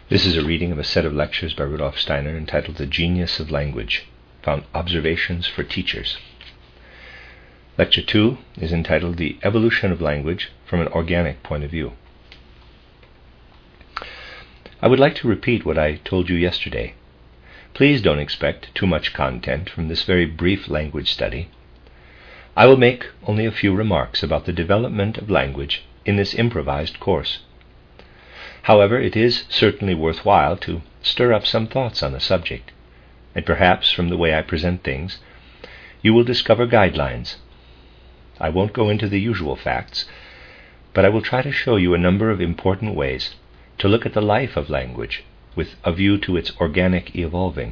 This is a reading of a set of lectures by Rudolf Steiner entitled The Genius of Language, found Observations for Teachers. Lecture 2 is entitled The Evolution of Language from an Organic Point of View. I would like to repeat what I told you yesterday. Please don't expect too much content from this very brief language study. I will make only a few remarks about the development of language in this improvised course. However, it is certainly worthwhile to stir up some thoughts on the subject, and perhaps from the way I present things, you will discover guidelines. I won't go into the usual facts, but I will try to show you a number of important ways to look at the life of language with a view to its organic evolving.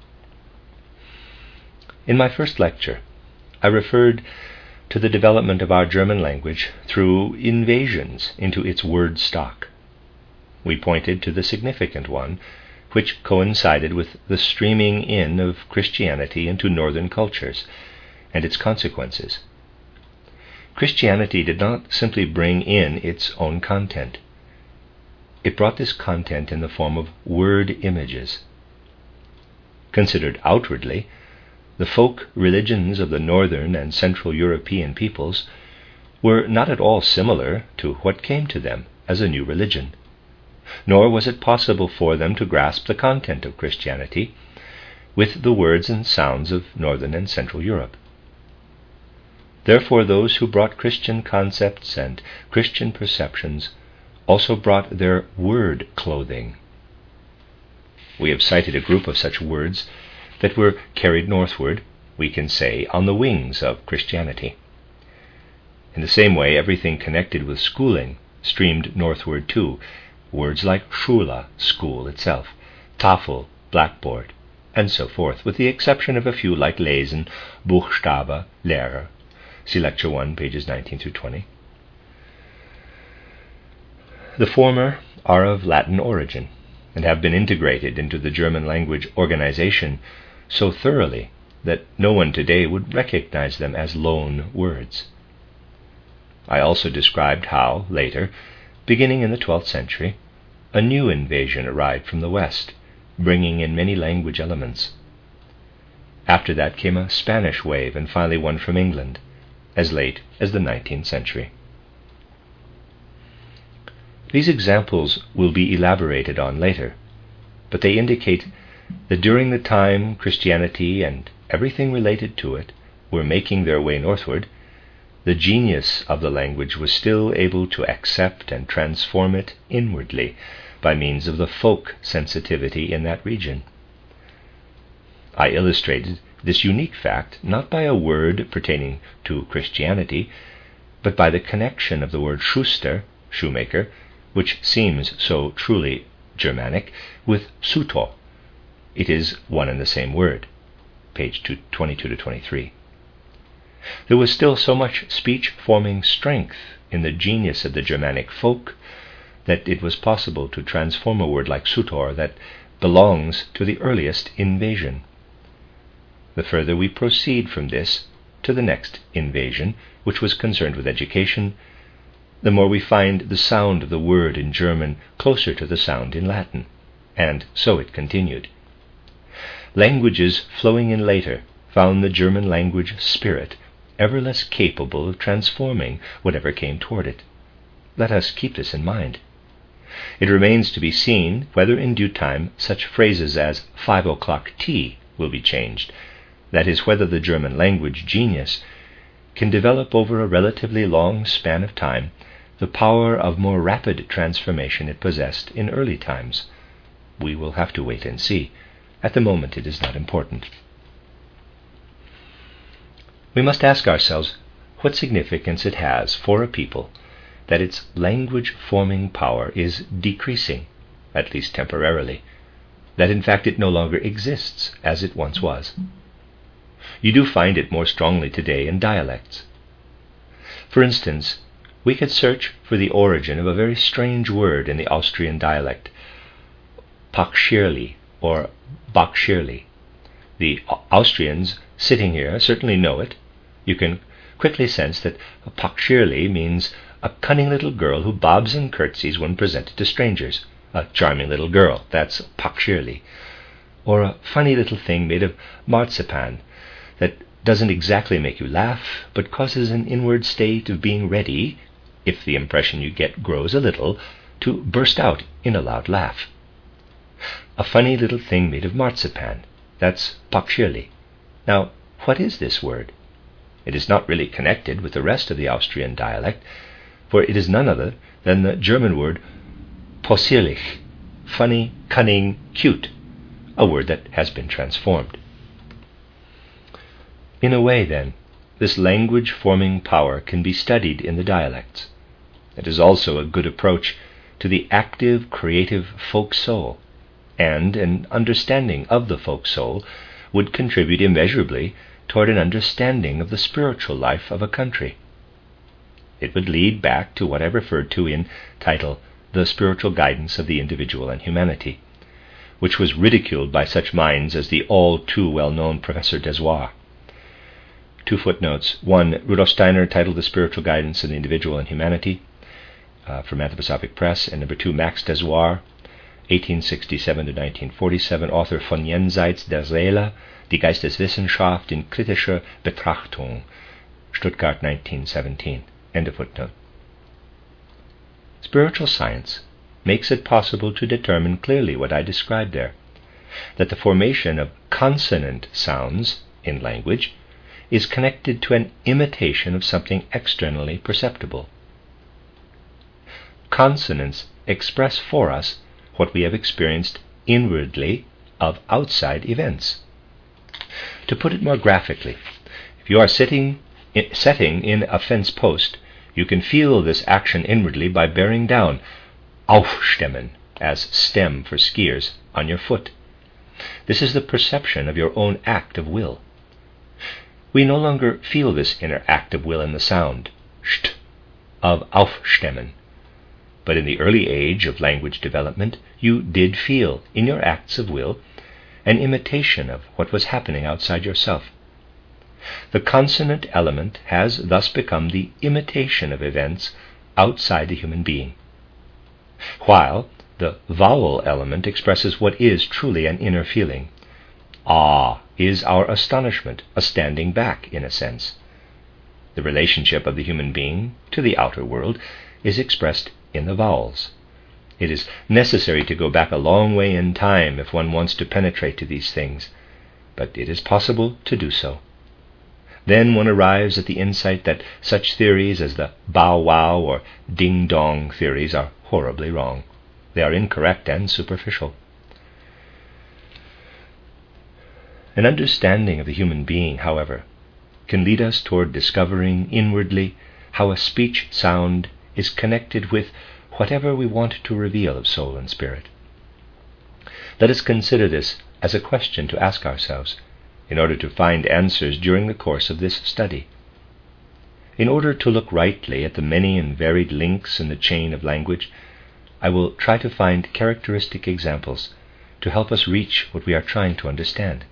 In my first lecture, I referred to the development of our German language through invasions into its word stock. We pointed to the significant one, which coincided with the streaming in of Christianity into northern cultures and its consequences. Christianity did not simply bring in its own content. It brought this content in the form of word images. Considered outwardly, the folk religions of the northern and central European peoples were not at all similar to what came to them as a new religion, nor was it possible for them to grasp the content of Christianity with the words and sounds of northern and central Europe. Therefore, those who brought Christian concepts and Christian perceptions also brought their word clothing. We have cited a group of such words that were carried northward, we can say, on the wings of Christianity. In the same way, everything connected with schooling streamed northward too. Words like Schule, school itself, Tafel, blackboard, and so forth, with the exception of a few like Lesen, Buchstabe, Lehrer. See Lecture 1, pages 19 through 20. The former are of Latin origin and have been integrated into the German language organization so thoroughly that no one today would recognize them as lone words. I also described how, later, beginning in the 12th century, a new invasion arrived from the West, bringing in many language elements. After that came a Spanish wave, and finally one from England, as late as the 19th century. These examples will be elaborated on later, but they indicate that during the time Christianity and everything related to it were making their way northward, the genius of the language was still able to accept and transform it inwardly by means of the folk sensitivity in that region. I illustrated this unique fact not by a word pertaining to Christianity, but by the connection of the word Schuster, shoemaker, which seems so truly Germanic, with Sutor. It is one and the same word, page 22 to 23. There was still so much speech-forming strength in the genius of the Germanic folk that it was possible to transform a word like Sutor that belongs to the earliest invasion. The further we proceed from this to the next invasion, which was concerned with education, the more we find the sound of the word in German closer to the sound in Latin, and so it continued. Languages flowing in later found the German language spirit ever less capable of transforming whatever came toward it. Let us keep this in mind. It remains to be seen whether in due time such phrases as 5 o'clock tea will be changed, that is, whether the German language genius can develop over a relatively long span of time the power of more rapid transformation it possessed in early times. We will have to wait and see. At the moment it is not important. We must ask ourselves what significance it has for a people that its language-forming power is decreasing, at least temporarily, that in fact it no longer exists as it once was. You do find it more strongly today in dialects. For instance, we could search for the origin of a very strange word in the Austrian dialect, Pakschirli or Bakschirli. The Austrians sitting here certainly know it. You can quickly sense that Pakschirli means a cunning little girl who bobs and curtsies when presented to strangers, a charming little girl, that's pakshirli, or a funny little thing made of marzipan that doesn't exactly make you laugh, but causes an inward state of being ready, if the impression you get grows a little, to burst out in a loud laugh. A funny little thing made of marzipan, that's pakshirli. Now, what is this word? It is not really connected with the rest of the Austrian dialect, for it is none other than the German word possierlich, funny, cunning, cute, a word that has been transformed. In a way, then, this language-forming power can be studied in the dialects. It is also a good approach to the active, creative folk soul, and an understanding of the folk soul would contribute immeasurably toward an understanding of the spiritual life of a country. It would lead back to what I referred to in title The Spiritual Guidance of the Individual and Humanity, which was ridiculed by such minds as the all too well-known Professor Dessoir. 2 footnotes. 1. Rudolf Steiner, titled The Spiritual Guidance of the Individual and Humanity, from Anthroposophic Press, and number 2, Max Dessoir, 1867 to 1947, author von Jenseits der Seele, Die Geisteswissenschaft in kritischer Betrachtung, Stuttgart 1917. End of footnote. Spiritual science makes it possible to determine clearly what I described there, that the formation of consonant sounds in language is connected to an imitation of something externally perceptible. Consonants express for us what we have experienced inwardly of outside events. To put it more graphically, if you are setting in a fence post, you can feel this action inwardly by bearing down aufstemmen, as stem for skiers, on your foot. This is the perception of your own act of will. We no longer feel this inner act of will in the sound, st, of aufstemmen. But in the early age of language development, you did feel, in your acts of will, an imitation of what was happening outside yourself. The consonant element has thus become the imitation of events outside the human being, while the vowel element expresses what is truly an inner feeling. Is our astonishment, a standing back, in a sense. The relationship of the human being to the outer world is expressed in the vowels. It is necessary to go back a long way in time if one wants to penetrate to these things, but it is possible to do so. Then one arrives at the insight that such theories as the bow-wow or ding-dong theories are horribly wrong. They are incorrect and superficial. An understanding of the human being, however, can lead us toward discovering inwardly how a speech sound is connected with whatever we want to reveal of soul and spirit. Let us consider this as a question to ask ourselves in order to find answers during the course of this study. In order to look rightly at the many and varied links in the chain of language, I will try to find characteristic examples to help us reach what we are trying to understand.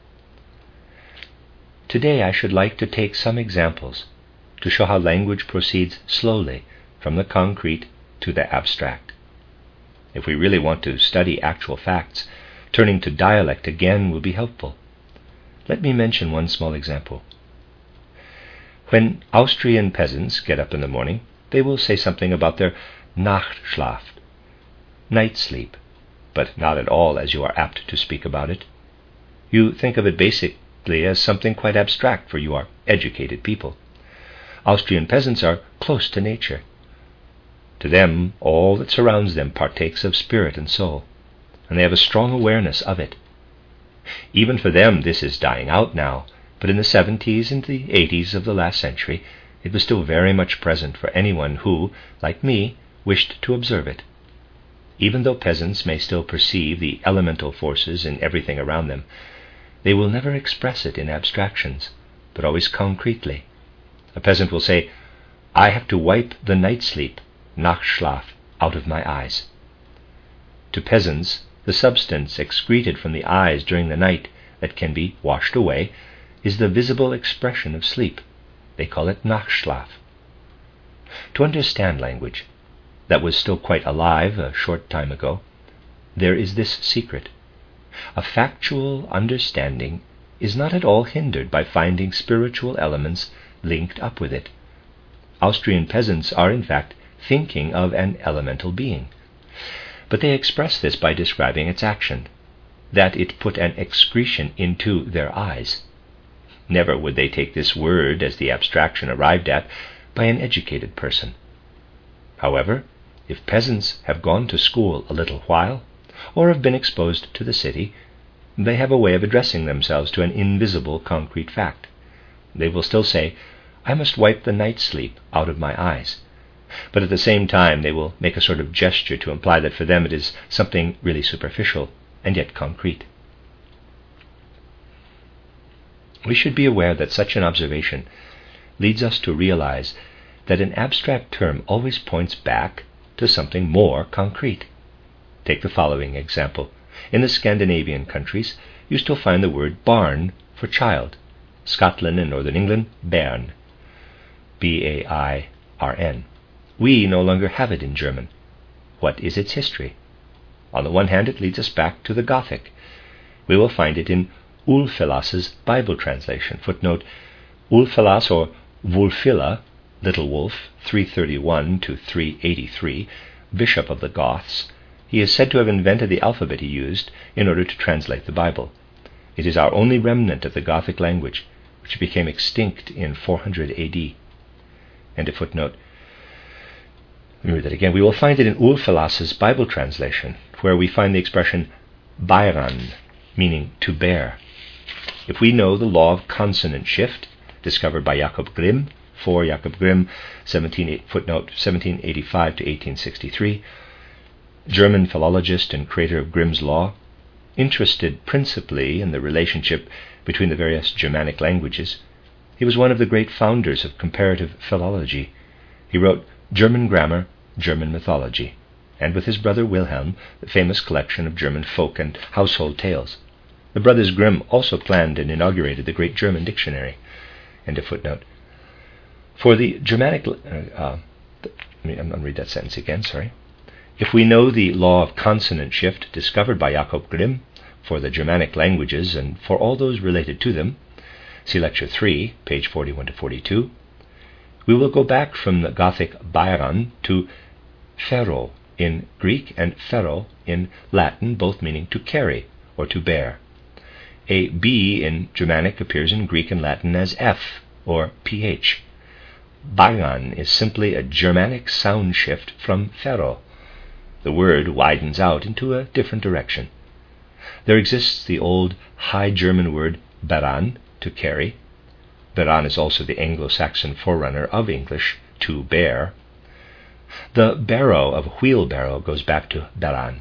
Today I should like to take some examples to show how language proceeds slowly from the concrete to the abstract. If we really want to study actual facts, turning to dialect again will be helpful. Let me mention one small example. When Austrian peasants get up in the morning, they will say something about their Nachtschlaf, night sleep, but not at all as you are apt to speak about it. You think of it basically as something quite abstract, for you are educated people. Austrian peasants are close to nature. To them, all that surrounds them partakes of spirit and soul, and they have a strong awareness of it. Even for them this is dying out now, but in the 70s and the 80s of the last century it was still very much present for anyone who, like me, wished to observe it. Even though peasants may still perceive the elemental forces in everything around them, they will never express it in abstractions, but always concretely. A peasant will say, "I have to wipe the night sleep, Nachtschlaf, out of my eyes." To peasants, the substance excreted from the eyes during the night that can be washed away is the visible expression of sleep. They call it Nachtschlaf. To understand language that was still quite alive a short time ago, there is this secret. A factual understanding is not at all hindered by finding spiritual elements linked up with it. Austrian peasants are, in fact, thinking of an elemental being. But they express this by describing its action, that it put an excretion into their eyes. Never would they take this word as the abstraction arrived at by an educated person. However, if peasants have gone to school a little while, or have been exposed to the city, they have a way of addressing themselves to an invisible concrete fact. They will still say, "I must wipe the night sleep out of my eyes," but at the same time they will make a sort of gesture to imply that for them it is something really superficial and yet concrete. We should be aware that such an observation leads us to realize that an abstract term always points back to something more concrete. Take the following example. In the Scandinavian countries, you still find the word barn for child. Scotland and Northern England, bairn. B-A-I-R-N. We no longer have it in German. What is its history? On the one hand, it leads us back to the Gothic. We will find it in Ulfilas's Bible translation. Footnote, Ulfilas, or Wulfila, Little Wolf, 331 to 383, bishop of the Goths. He is said to have invented the alphabet he used in order to translate the Bible. It is our only remnant of the Gothic language, which became extinct in 400 AD. End of footnote. Let me read that again. We will find it in Ulfilas's Bible translation, where we find the expression bæran, meaning to bear. If we know the law of consonant shift, discovered by Jakob Grimm, for Jakob Grimm, footnote 1785 to 1863, German philologist and creator of Grimm's Law, interested principally in the relationship between the various Germanic languages, he was one of the great founders of comparative philology. He wrote German Grammar, German Mythology, and with his brother Wilhelm, the famous collection of German folk and household tales. The brothers Grimm also planned and inaugurated the Great German Dictionary. End of footnote. For the Germanic... I'm going to read that sentence again, sorry. If we know the law of consonant shift discovered by Jakob Grimm for the Germanic languages and for all those related to them, see Lecture 3, page 41 to 42, we will go back from the Gothic bæran to phero in Greek and phero in Latin, both meaning to carry or to bear. A B in Germanic appears in Greek and Latin as F or PH. Bæran is simply a Germanic sound shift from phero. The word widens out into a different direction. There exists the old High German word bæran, to carry. Bæran is also the Anglo-Saxon forerunner of English, to bear. The barrow of wheelbarrow goes back to bæran.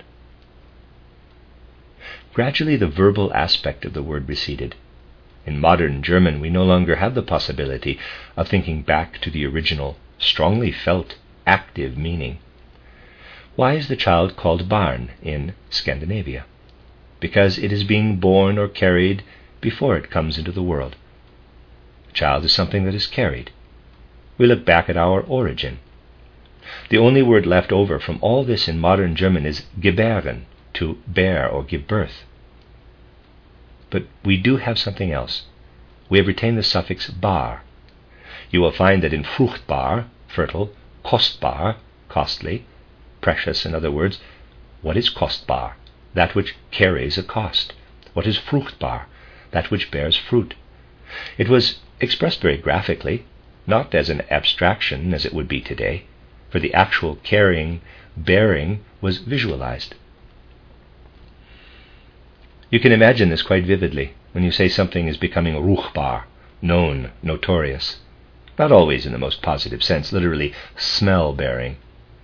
Gradually the verbal aspect of the word receded. In modern German we no longer have the possibility of thinking back to the original, strongly felt, active meaning. Why is the child called barn in Scandinavia? Because it is being born or carried before it comes into the world. A child is something that is carried. We look back at our origin. The only word left over from all this in modern German is gebären, to bear or give birth. But we do have something else. We have retained the suffix bar. You will find that in fruchtbar, fertile, kostbar, costly, precious, in other words. What is kostbar? That which carries a cost. What is fruchtbar? That which bears fruit. It was expressed very graphically, not as an abstraction as it would be today, for the actual carrying, bearing was visualized. You can imagine this quite vividly when you say something is becoming ruchbar, known, notorious. Not always in the most positive sense, literally smell-bearing.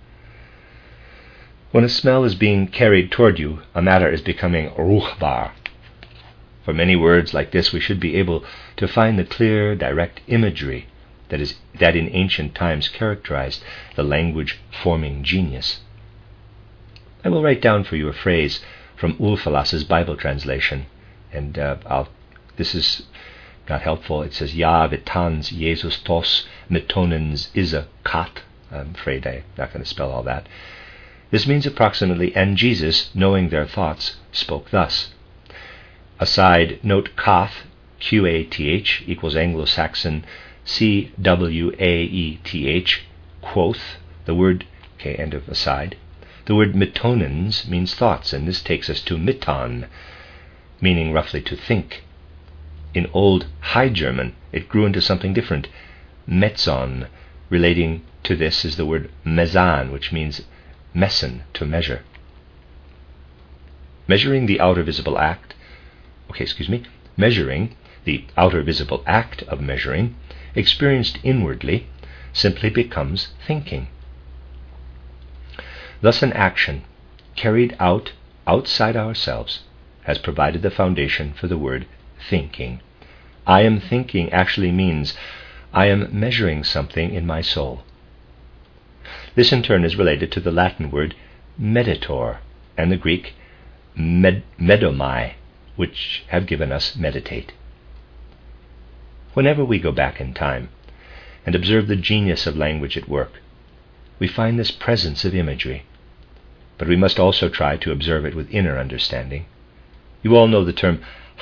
When a smell is being carried toward you, a matter is becoming ruchbar. For many words like this, we should be able to find the clear, direct imagery that in ancient times characterized the language-forming genius. I will write down for you a phrase from Ulfilas's Bible translation, and this is not helpful. It says, Ja vetans Jesus tos metonens is a kat. I'm afraid I'm not going to spell all that. This means approximately, and Jesus, knowing their thoughts, spoke thus. Aside, note kath, Q-A-T-H, equals Anglo-Saxon C-W-A-E-T-H, quoth, the word, okay, end of aside. The word mitonens means thoughts, and this takes us to miton, meaning roughly to think. In Old High German, it grew into something different, metzon. Relating to this is the word mesan, which means messen, to measure. Measuring the outer visible act of measuring, experienced inwardly, simply becomes thinking. Thus an action carried out outside ourselves has provided the foundation for the word thinking. I am thinking actually means I am measuring something in my soul. This in turn is related to the Latin word meditor and the Greek medomai, which have given us meditate. Whenever we go back in time and observe the genius of language at work, we find this presence of imagery, but we must also try to observe it with inner understanding. You all know the term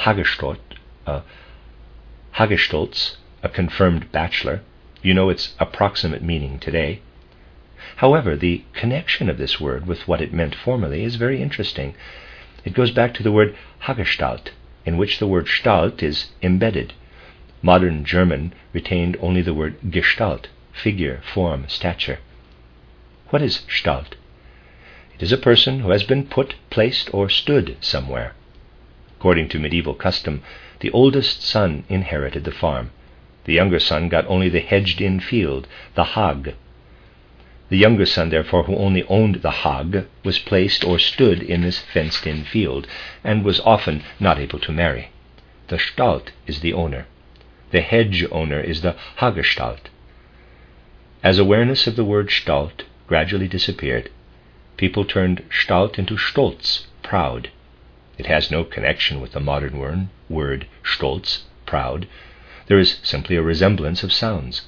Hagestolz, a confirmed bachelor. You know its approximate meaning today. However, the connection of this word with what it meant formerly is very interesting. It goes back to the word Hagestalt, in which the word Stalt is embedded. Modern German retained only the word Gestalt, figure, form, stature. What is Stalt? It is a person who has been put, placed, or stood somewhere. According to medieval custom, the oldest son inherited the farm. The younger son got only the hedged-in field, the hag. The younger son, therefore, who only owned the hag, was placed or stood in this fenced-in field, and was often not able to marry. The Stalt is the owner. The hedge owner is the Hagestalt. As awareness of the word Stalt gradually disappeared, people turned Stalt into Stolz, proud. It has no connection with the modern word Stolz, proud. There is simply a resemblance of sounds.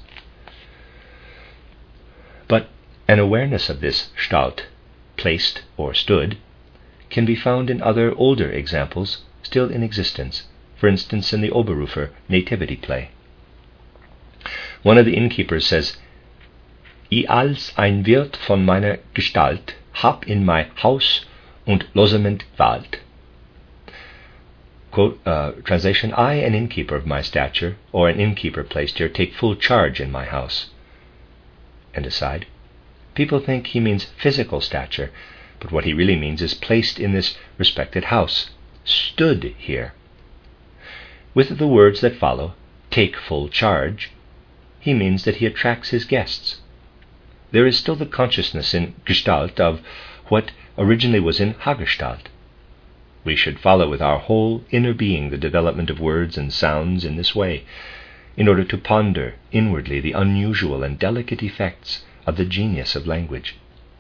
But an awareness of this Stalt, placed or stood, can be found in other older examples still in existence, for instance in the Oberrufer nativity play. One of the innkeepers says, I als ein Wirt von meiner Gestalt hab in mein Haus und Losament gewalt. Quote, translation, I, an innkeeper of my stature, or an innkeeper placed here, take full charge in my house. And aside, people think he means physical stature, but what he really means is placed in this respected house, stood here. With the words that follow, take full charge, he means that he attracts his guests. There is still the consciousness in Gestalt of what originally was in Hagestalt. We should follow with our whole inner being the development of words and sounds in this way, in order to ponder inwardly the unusual and delicate effects of the genius of language.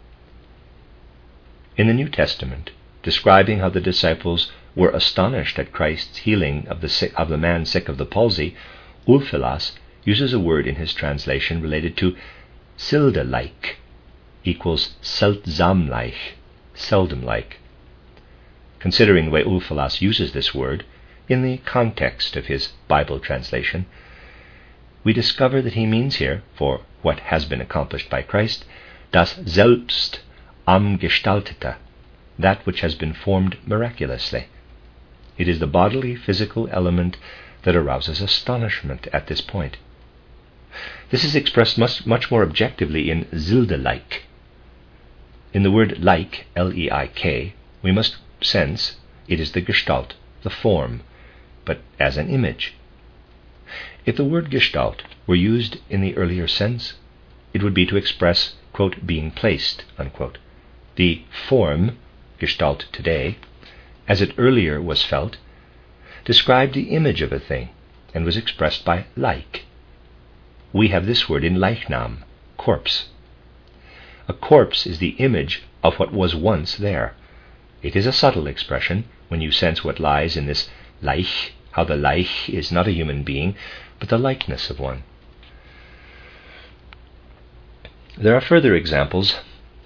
In the New Testament, describing how the disciples were astonished at Christ's healing of the man sick of the palsy, Ulfilas uses a word in his translation related to silde-like, equals seltsam-like, seldom-like. Considering the way Ulfilas uses this word in the context of his Bible translation, we discover that he means here, for what has been accomplished by Christ, das Selbst am Gestaltete, that which has been formed miraculously. It is the bodily, physical element that arouses astonishment at this point. This is expressed much more objectively in silde-like. In the word like, L-E-I-K, we must sense it is the Gestalt, the form, but as an image. If the word Gestalt were used in the earlier sense, it would be to express, quote, being placed, unquote. The form, Gestalt today, as it earlier was felt, described the image of a thing and was expressed by like. We have this word in Leichnam, corpse. A corpse is the image of what was once there. It is a subtle expression when you sense what lies in this Leich, how the Leich is not a human being, but the likeness of one. There are further examples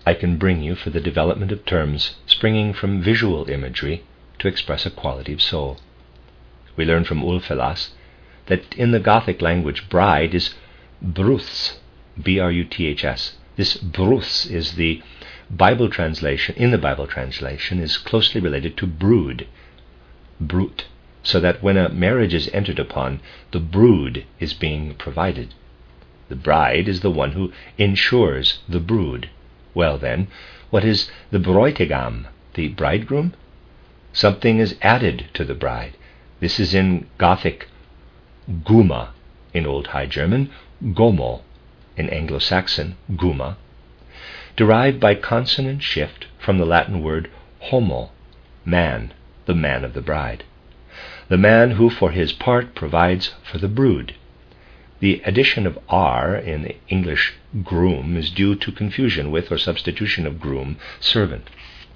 I can bring you for the development of terms springing from visual imagery to express a quality of soul. We learn from Ulfilas that in the Gothic language bride is bruths, B-R-U-T-H-S. This bruths is the Bible translation, in the Bible translation, is closely related to brood, brut, so that when a marriage is entered upon, the brood is being provided. The bride is the one who ensures the brood. Well then, what is the Bräutigam, the bridegroom? Something is added to the bride. This is in Gothic guma, in Old High German gomo, in Anglo-Saxon guma, derived by consonant shift from the Latin word homo, man, the man of the bride, the man who for his part provides for the brood. The addition of R in the English groom is due to confusion with or substitution of groom, servant.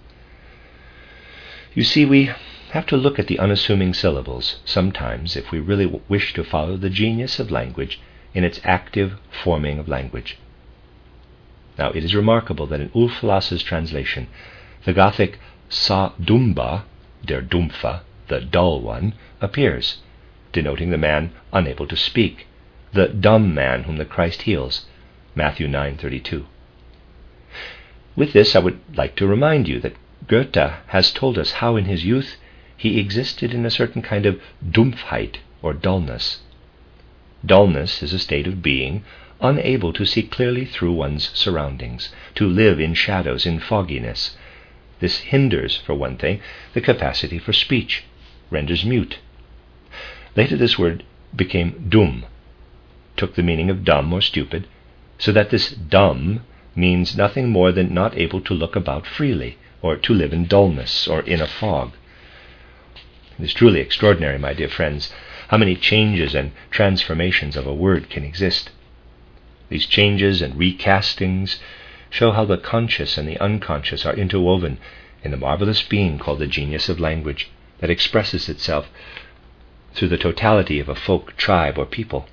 You see, we have to look at the unassuming syllables sometimes if we really wish to follow the genius of language in its active forming of language. Now, it is remarkable that in Ulfilas' translation, the Gothic sa dumba, der Dumpfer, the dull one, appears, denoting the man unable to speak, the dumb man whom the Christ heals, Matthew 9:32. With this, I would like to remind you that Goethe has told us how in his youth he existed in a certain kind of Dumpfheit, or dullness. Dullness is a state of being unable to see clearly through one's surroundings, to live in shadows, in fogginess. This hinders, for one thing, the capacity for speech, renders mute. Later this word became dumm, took the meaning of dumb or stupid, so that this dumb means nothing more than not able to look about freely, or to live in dullness, or in a fog. It is truly extraordinary, my dear friends, how many changes and transformations of a word can exist. These changes and recastings show how the conscious and the unconscious are interwoven in the marvelous being called the genius of language that expresses itself through the totality of a folk, tribe, or people.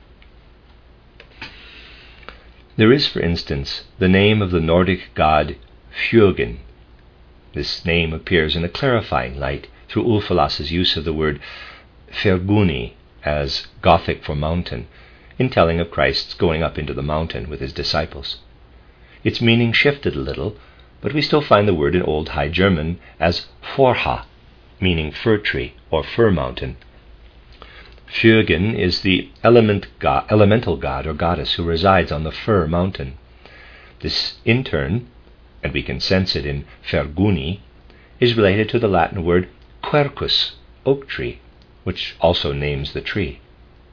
There is, for instance, the name of the Nordic god Fjögn. This name appears in a clarifying light through Ulfilas' use of the word Ferguni as Gothic for mountain, in telling of Christ's going up into the mountain with his disciples. Its meaning shifted a little, but we still find the word in Old High German as Forha, meaning fir tree or fir mountain. Fjögn is the elemental god or goddess who resides on the fir mountain. This, in turn, and we can sense it in Ferguni, is related to the Latin word quercus, oak tree, which also names the tree.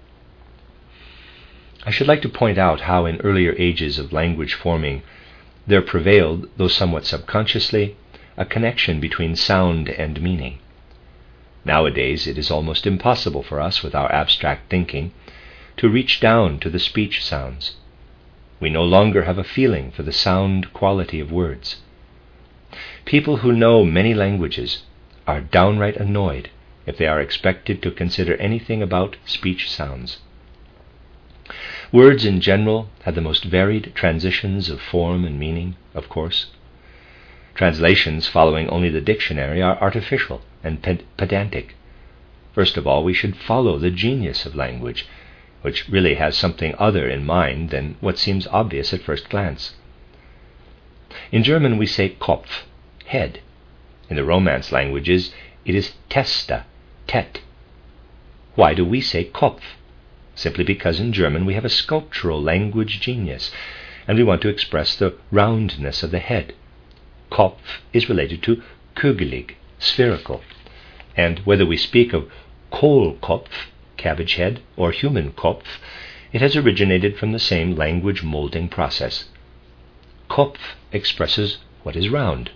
I should like to point out how in earlier ages of language forming there prevailed, though somewhat subconsciously, a connection between sound and meaning. Nowadays it is almost impossible for us, with our abstract thinking, to reach down to the speech sounds. We no longer have a feeling for the sound quality of words. People who know many languages are downright annoyed if they are expected to consider anything about speech sounds. Words in general have the most varied transitions of form and meaning, of course. Translations following only the dictionary are artificial and pedantic. First of all, we should follow the genius of language, which really has something other in mind than what seems obvious at first glance. In German we say Kopf, head. In the Romance languages it is Testa, tet. Why do we say Kopf? Simply because in German we have a sculptural language genius, and we want to express the roundness of the head. Kopf is related to kugelig, spherical, and whether we speak of Kohlkopf, cabbage head, or human Kopf, it has originated from the same language molding process. Kopf expresses what is round.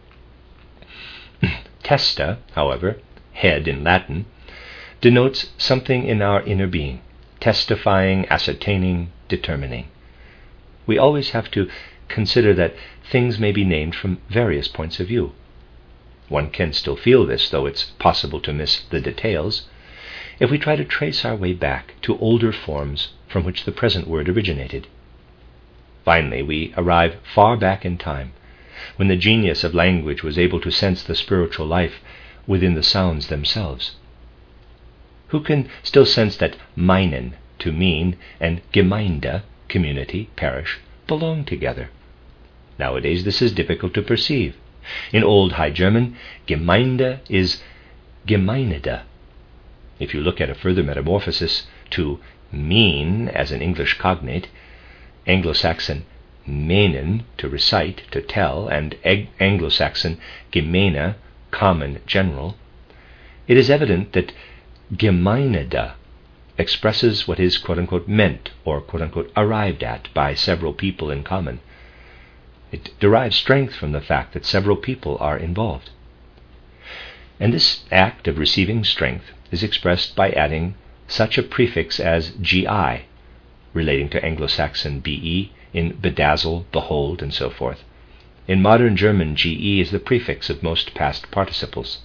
Testa, however, head in Latin, denotes something in our inner being, testifying, ascertaining, determining. We always have to consider that things may be named from various points of view. One can still feel this, though it's possible to miss the details, if we try to trace our way back to older forms from which the present word originated. Finally, we arrive far back in time, when the genius of language was able to sense the spiritual life within the sounds themselves. Who can still sense that meinen, to mean, and Gemeinde, community, parish, belong together? Nowadays this is difficult to perceive. In Old High German, Gemeinde is Gemeinde. If you look at a further metamorphosis to mean as an English cognate, Anglo-Saxon menen, to recite, to tell, and Anglo-Saxon gemene, common, general, it is evident that Gemeinde expresses what is quote-unquote meant or quote-unquote arrived at by several people in common. It derives strength from the fact that several people are involved. And this act of receiving strength is expressed by adding such a prefix as gi, relating to Anglo-Saxon be, in bedazzle, behold, and so forth. In modern German, ge is the prefix of most past participles.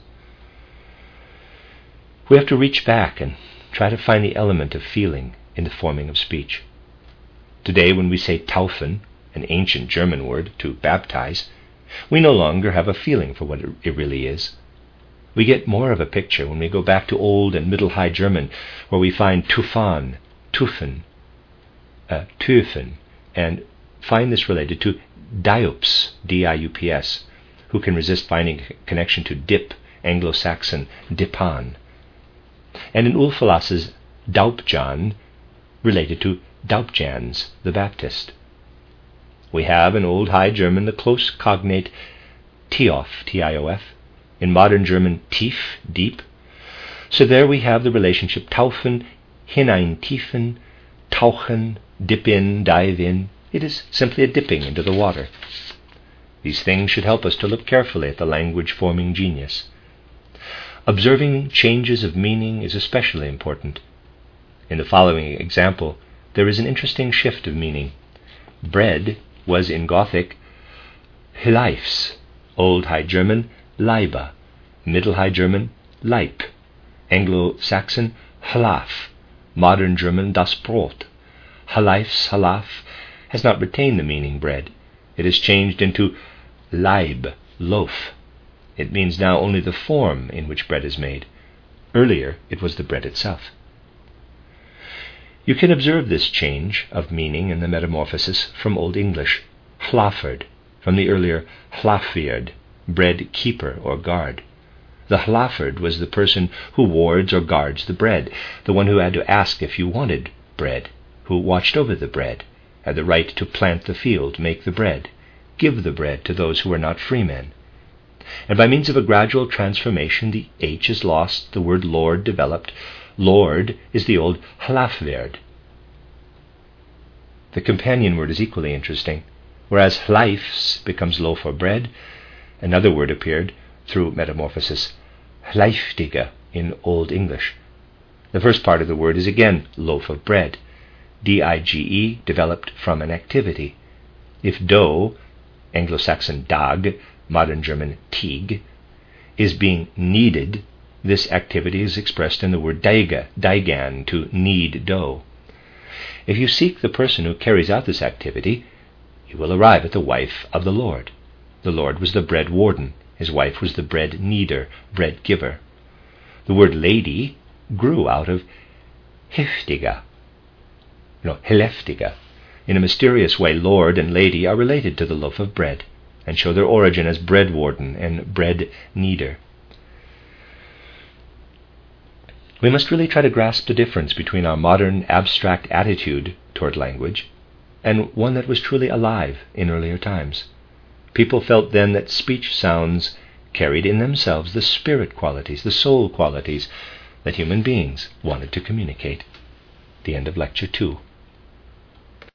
We have to reach back and try to find the element of feeling in the forming of speech. Today, when we say taufen, an ancient German word, to baptize, we no longer have a feeling for what it really is. We get more of a picture when we go back to Old and Middle High German, where we find tufan, tufen, töfen, and find this related to diups, D-I-U-P-S, who can resist finding a connection to dip, Anglo-Saxon dipan. And in Ulfilas's Daupjan, related to Daupjans, the Baptist. We have in Old High German the close cognate tiof, T-I-O-F, in modern German tief, deep. So there we have the relationship taufen, hineintiefen, tauchen, dip in, dive in. It is simply a dipping into the water. These things should help us to look carefully at the language-forming genius. Observing changes of meaning is especially important. In the following example, there is an interesting shift of meaning. Bread was in Gothic Leifs, Old High German Leibe, Middle High German Leib, Anglo-Saxon Halaf, Modern German das Brot. Haleifs, Halaf has not retained the meaning bread. It is changed into Leib, loaf. It means now only the form in which bread is made. Earlier, it was the bread itself. You can observe this change of meaning in the metamorphosis from Old English, hlaferd, from the earlier hlafvierd, bread keeper or guard. The hlaferd was the person who wards or guards the bread, the one who had to ask if you wanted bread, who watched over the bread, had the right to plant the field, make the bread, give the bread to those who were not freemen. And by means of a gradual transformation, the H is lost, the word Lord developed. Lord is the old hlafverd. The companion word is equally interesting. Whereas hlifs becomes loaf or bread, another word appeared through metamorphosis, hliftige in Old English. The first part of the word is again loaf of bread. D-I-G-E developed from an activity. If dough, Anglo-Saxon dag, Modern German Tieg, is being kneaded, this activity is expressed in the word daigan, to knead dough. If you seek the person who carries out this activity, you will arrive at the wife of the Lord. The Lord was the bread warden. His wife was the bread kneader, bread giver. The word lady grew out of heftige. In a mysterious way, Lord and lady are related to the loaf of bread, and show their origin as bread warden and bread kneader. We must really try to grasp the difference between our modern abstract attitude toward language and one that was truly alive in earlier times. People felt then that speech sounds carried in themselves the spirit qualities, the soul qualities that human beings wanted to communicate. The end of Lecture 2.